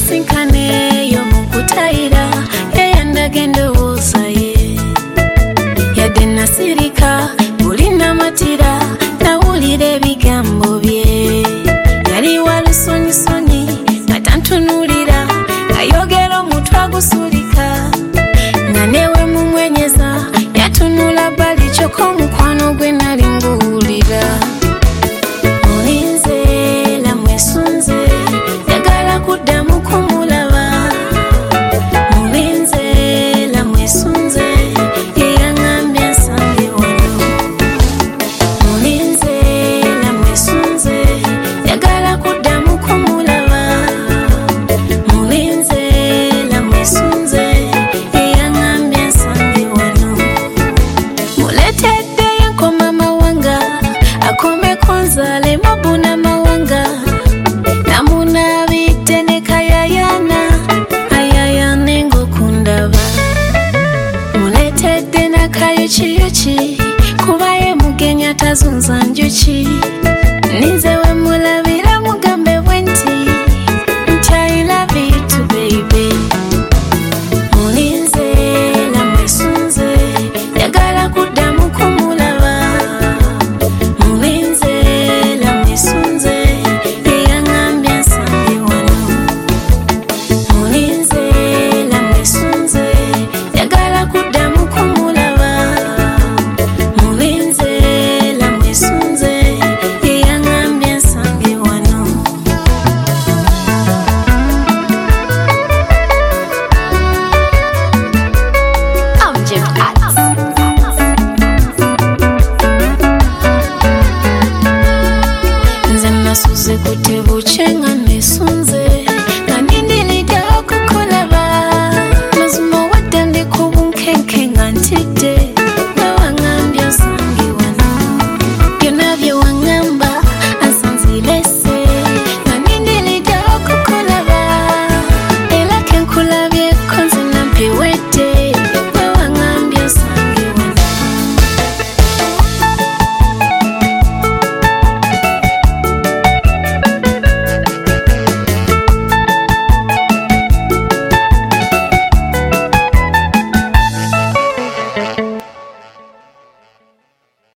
tusinkane yo mukutaira yandagendo wosaye yadde nasirika bulina matira nawulira ebigambo bye yali walusonyisonyi ngatantunulira ngayogera omutwe agusulika nga newe mumwenyeza yatunula bali kyokka omukwano gwe nali nguwulira mulinze la mwesunze yagala kuddamu kumulaba mulinze la mwesunze yeyaŋambye nsange wano mulinze la mwesunze yagala kuddamu kumulaba mulinze la mwesunze yeyaŋambye nsange wano muleteddeyo enkoma mawanga akomeko nzaale mabuna mawanga namunabidde ne kayayana ayayane ng'okundaba muletedde nakayukiyuki kubaye mugenya tazunza njuki ninze we mulabira mugambe bwe nti I love you too baby mulinze la mwesunze yagala kuddamu kumulaba mulinze la mwesunze yeyaŋambye nsange wano mulinze la mwesunze yagala kuddamu kumulaba mulinze la mwesunze yeyaŋambye nsange wano nze nasuze kutebuuke nga nesunze